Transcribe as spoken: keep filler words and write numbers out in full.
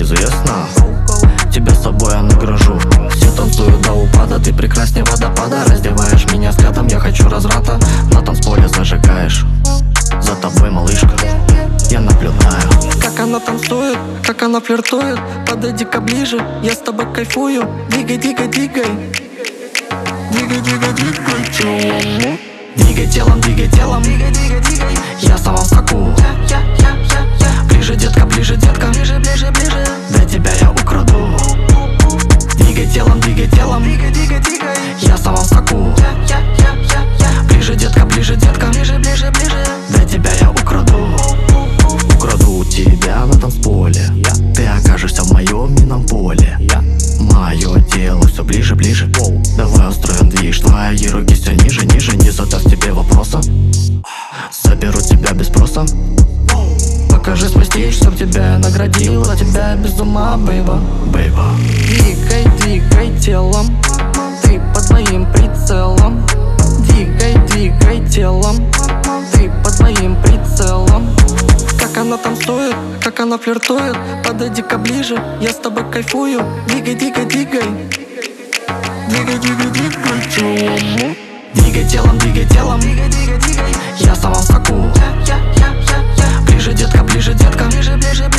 известно. Тебя с собой я награжу. Все танцуют до упада, ты прекрасней водопада. Раздеваешь меня взглядом, я хочу разврата. На танцполе зажигаешь, за тобой, малышка, я наблюдаю. Как она танцует, как она флиртует. Подойди-ка ближе, я с тобой кайфую. Двигай, двигай, двигай. Двигай, двигай, двигай телом. Двигай телом, двигай телом. Двигай, двигай, двигай. Я сам в соку. Я, я, я, я. Ближе, детка, ближе, детка. Ближе, ближе, ближе. До тебя я украду. Двигай телом, двигай телом. Двигай, двигай, двигай. Я сам в соку. Я, я, я, я, я. Ближе, детка, ближе, детка. Ближе, ближе, ближе. До тебя я украду. Украду тебя на танцполе. Ты окажешься в моем минном поле. Мое тело все ближе, ближе. Давай устроим движ. Твои руки все ниже, ниже. Не задав тебе вопроса, заберу тебя без спроса. Покажи свой стиль, чтоб тебя я наградила. Тебя без ума, бейба, бейба. Двигай, двигай телом. Ты под моим прицелом. Двигай, двигай телом. Ты под моим прицелом. Как она танцует, как она флиртует. Подойди-ка ближе, я с тобой кайфую. Двигай, двигай, двигай. Двигай, двигай, двигай телом. Двигай телом, двигай телом. Двигай, двигай, двигай. Я сам в соку. Я, я, я, я, я. Ближе, детка, ближе, детка. Ближе, ближе, ближе.